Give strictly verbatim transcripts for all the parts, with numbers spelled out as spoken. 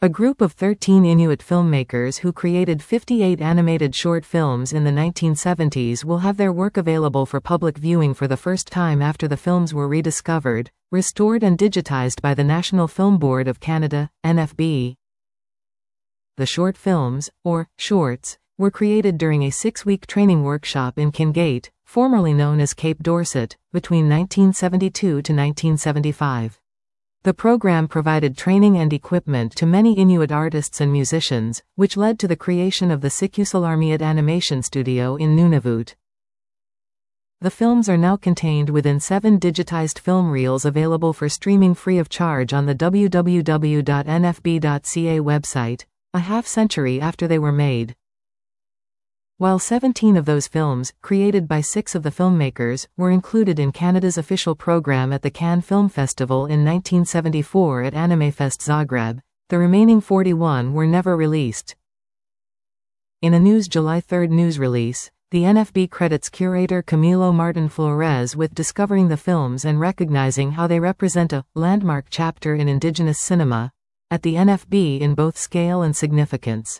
A group of thirteen Inuit filmmakers who created fifty-eight animated short films in the nineteen seventies will have their work available for public viewing for the first time after the films were rediscovered, restored and digitized by the National Film Board of Canada, N F B. The short films, or shorts, were created during a six-week training workshop in Kingate, formerly known as Cape Dorset, between nineteen seventy-two to nineteen seventy-five. The program provided training and equipment to many Inuit artists and musicians, which led to the creation of the Sikusalarmiut Animation Studio in Nunavut. The films are now contained within seven digitized film reels available for streaming free of charge on the w w w dot n f b dot c a website, a half-century after they were made. While seventeen of those films, created by six of the filmmakers, were included in Canada's official program at the Cannes Film Festival in nineteen seventy-four at AnimeFest Zagreb, the remaining forty-one were never released. In a News July third news release, the N F B credits curator Camilo Martin Flores with discovering the films and recognizing how they represent a landmark chapter in Indigenous cinema at the N F B in both scale and significance.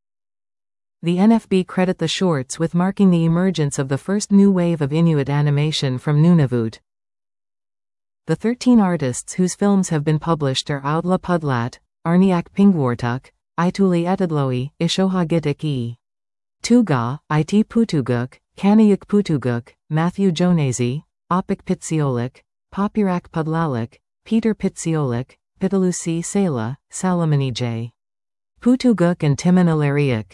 The N F B credit the shorts with marking the emergence of the first new wave of Inuit animation from Nunavut. The thirteen artists whose films have been published are Audla Pudlat, Arniak Pingwartuk, Ituli Etadloi, Ishohagitik E. Tuga, It Putuguk, Kanayuk Putuguk, Matthew Jonazy, Opik Pitsiolik, Papirak Pudlalik, Peter Pitsiolik, Pitalusi Sela, Salamani J. Putuguk and Timon Ilariak.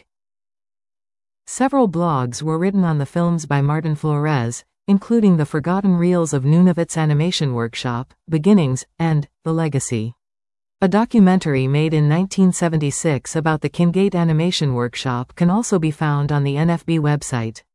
Several blogs were written on the films by Martin Flores, including The Forgotten Reels of Nunavut's Animation Workshop, Beginnings, and The Legacy. A documentary made in nineteen seventy-six about the Kingate Animation Workshop can also be found on the N F B website.